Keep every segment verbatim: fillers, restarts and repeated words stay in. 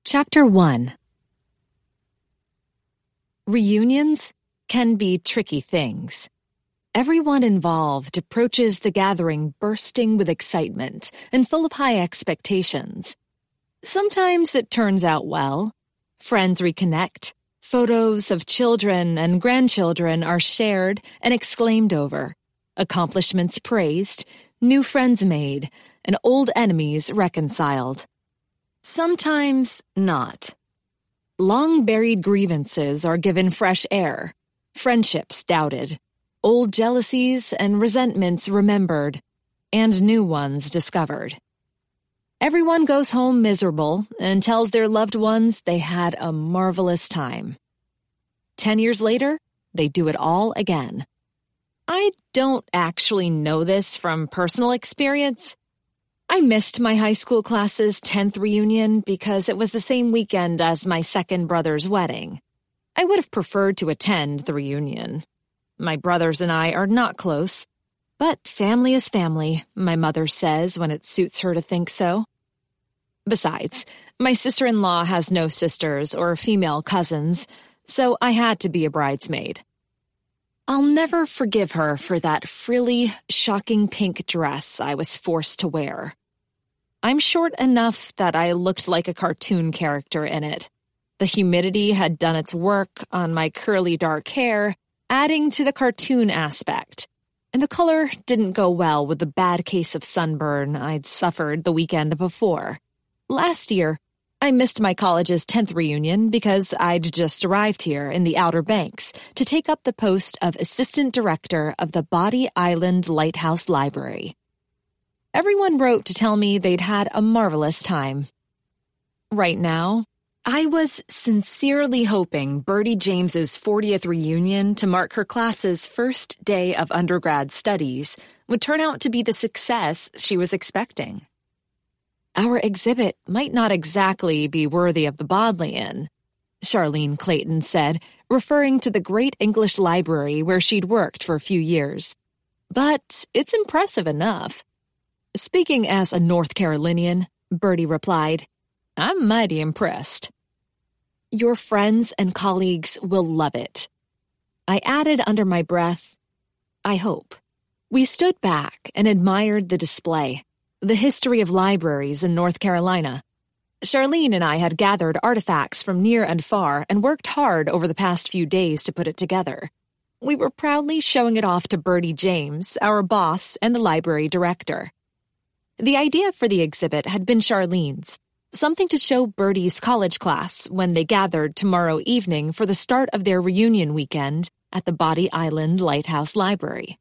Chapter one. Reunions can be tricky things. Everyone involved approaches the gathering bursting with excitement and full of high expectations. Sometimes it turns out well. Friends reconnect. Photos of children and grandchildren are shared and exclaimed over. Accomplishments praised, new friends made, and old enemies reconciled. Sometimes not. Long-buried grievances are given fresh air, friendships doubted, old jealousies and resentments remembered, and new ones discovered. Everyone goes home miserable and tells their loved ones they had a marvelous time. Ten years later, they do it all again. I don't actually know this from personal experience. I missed my high school class's tenth reunion because it was the same weekend as my second brother's wedding. I would have preferred to attend the reunion. My brothers and I are not close, but family is family, my mother says when it suits her to think so. Besides, my sister-in-law has no sisters or female cousins, so I had to be a bridesmaid. I'll never forgive her for that frilly, shocking pink dress I was forced to wear. I'm short enough that I looked like a cartoon character in it. The humidity had done its work on my curly dark hair, adding to the cartoon aspect, and the color didn't go well with the bad case of sunburn I'd suffered the weekend before. Last year, I missed my college's tenth reunion because I'd just arrived here in the Outer Banks to take up the post of assistant director of the Body Island Lighthouse Library. Everyone wrote to tell me they'd had a marvelous time. Right now, I was sincerely hoping Bertie James's fortieth reunion to mark her class's first day of undergrad studies would turn out to be the success she was expecting. Our exhibit might not exactly be worthy of the Bodleian, Charlene Clayton said, referring to the Great English Library where she'd worked for a few years. But it's impressive enough. Speaking as a North Carolinian, Bertie replied, I'm mighty impressed. Your friends and colleagues will love it. I added under my breath, I hope. We stood back and admired the display. The history of libraries in North Carolina. Charlene and I had gathered artifacts from near and far and worked hard over the past few days to put it together. We were proudly showing it off to Bertie James, our boss and the library director. The idea for the exhibit had been Charlene's, something to show Bertie's college class when they gathered tomorrow evening for the start of their reunion weekend at the Body Island Lighthouse Library.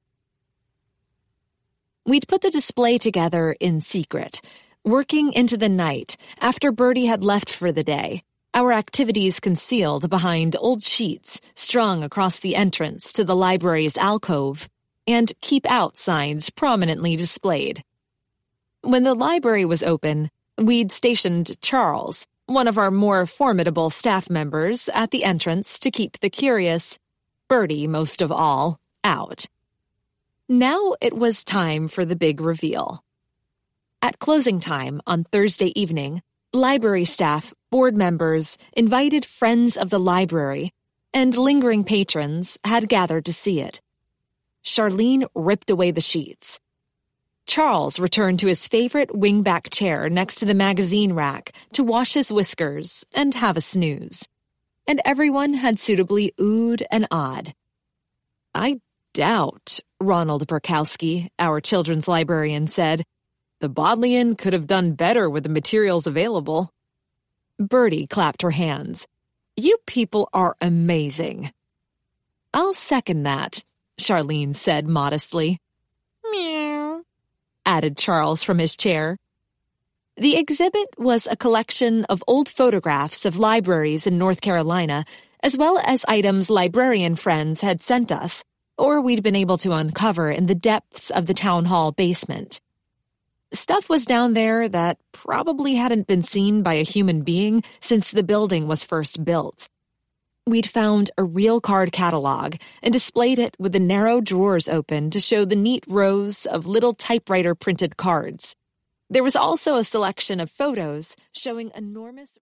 We'd put the display together in secret, working into the night after Bertie had left for the day, our activities concealed behind old sheets strung across the entrance to the library's alcove, and keep out signs prominently displayed. When the library was open, we'd stationed Charles, one of our more formidable staff members, at the entrance to keep the curious, Bertie most of all, out. Now it was time for the big reveal. At closing time on Thursday evening, library staff, board members, invited friends of the library, and lingering patrons had gathered to see it. Charlene ripped away the sheets. Charles returned to his favorite wingback chair next to the magazine rack to wash his whiskers and have a snooze. And everyone had suitably oohed and awed. I doubt, Ronald Burkowski, our children's librarian, said, the Bodleian could have done better with the materials available. Bertie clapped her hands. You people are amazing. I'll second that, Charlene said modestly. Meow, added Charles from his chair. The exhibit was a collection of old photographs of libraries in North Carolina, as well as items librarian friends had sent us, or we'd been able to uncover in the depths of the town hall basement. Stuff was down there that probably hadn't been seen by a human being since the building was first built. We'd found a real card catalog and displayed it with the narrow drawers open to show the neat rows of little typewriter-printed cards. There was also a selection of photos showing enormous